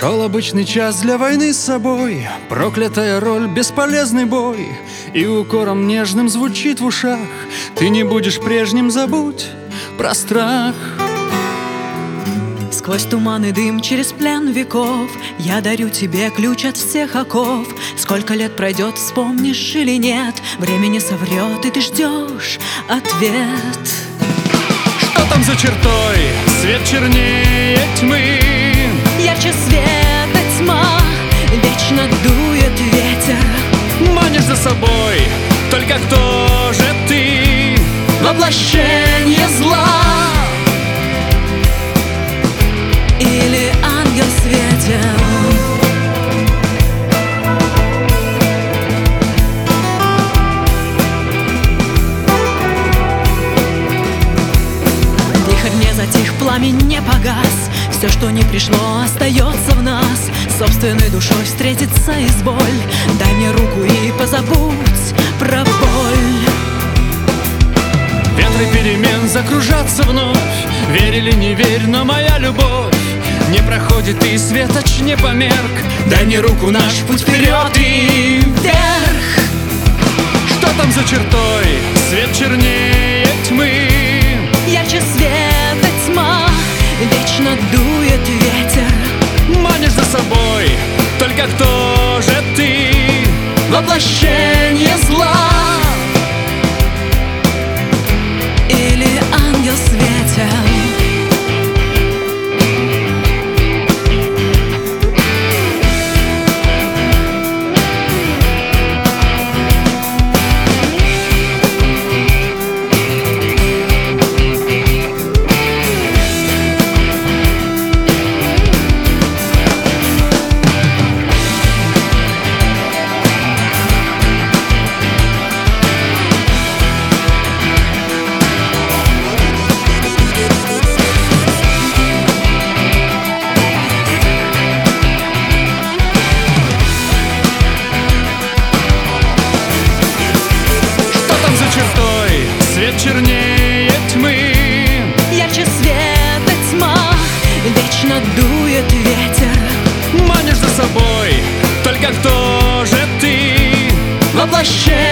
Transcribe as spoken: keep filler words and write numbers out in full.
Шел обычный час для войны с собой, проклятая роль, бесполезный бой. И укором нежным звучит в ушах: ты не будешь прежним, забудь про страх. Сквозь туман и дым, через плен веков я дарю тебе ключ от всех оков. Сколько лет пройдет, вспомнишь или нет, время не соврет, и ты ждешь ответ. Что там за чертой? Свет чернее тьмы, ярче света тьма, вечно дует ветер. манишь за собой, только кто же ты? Воплощение зла или ангел светел? Вихрь не затих, пламень не погас, все, что не пришло, остается в нас. Собственной душой встретиться и с боль. Дай мне руку и позабудь про боль. Ветры перемен закружатся вновь, верь или не верь, но моя любовь не проходит, и светоч не померк. Дай мне руку, наш путь вперед и вверх. Что там за чертой? Свет чернее тьмы, ярче света тьма, вечно дует ветер. манишь за собой, только кто же ты? Воплощение зла или ангел светел? Свет чернее тьмы, ярче света тьма, вечно дует ветер. манишь за собой, только кто же ты? Воплощение